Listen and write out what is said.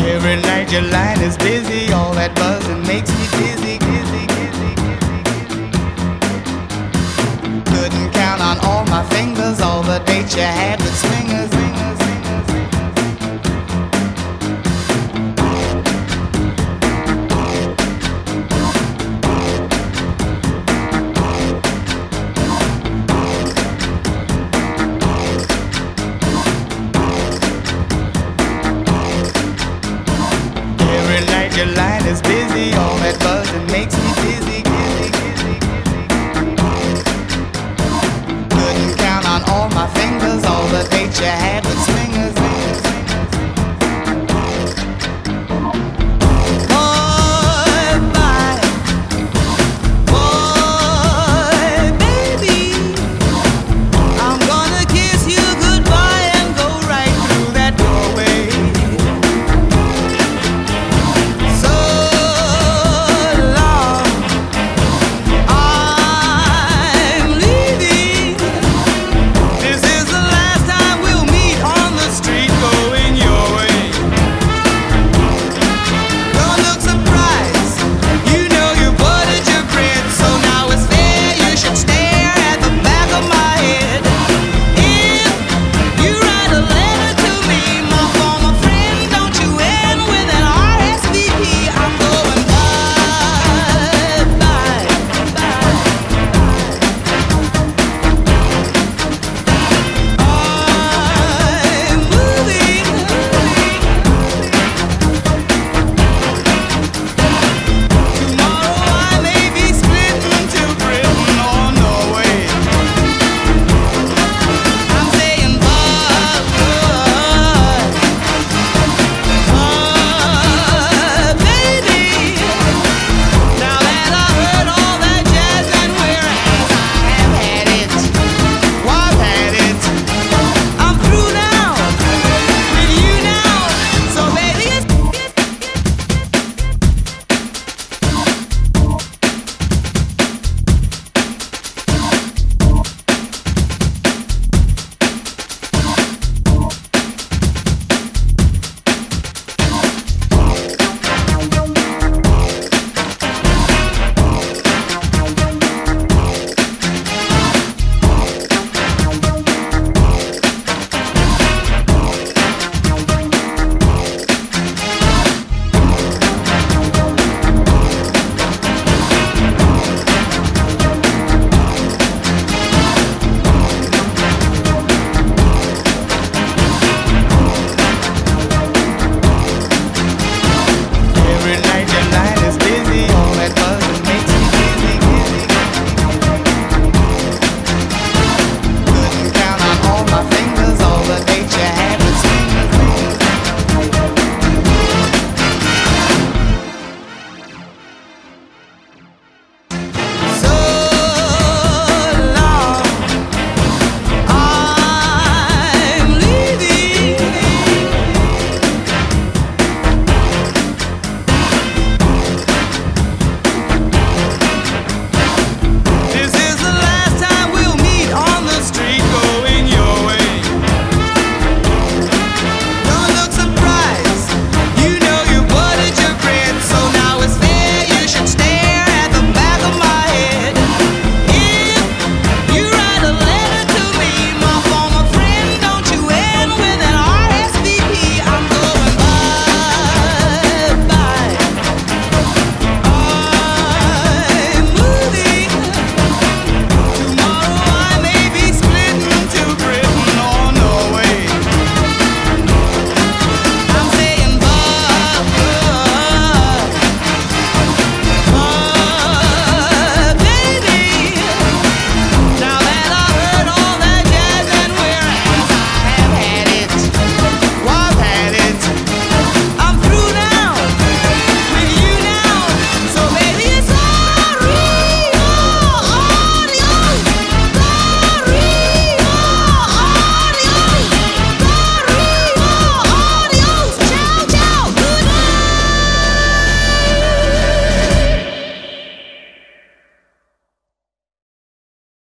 Every night your line is busy, all that buzzing makes me dizzy, dizzy, dizzy, dizzy. Couldn't count on all my fingers all the dates you had with swingers, swingers, swingers, your line is busy, all that buzzing makes me dizzy, dizzy, dizzy, dizzy. Couldn't count on all my fingers all the dates you had with swingers.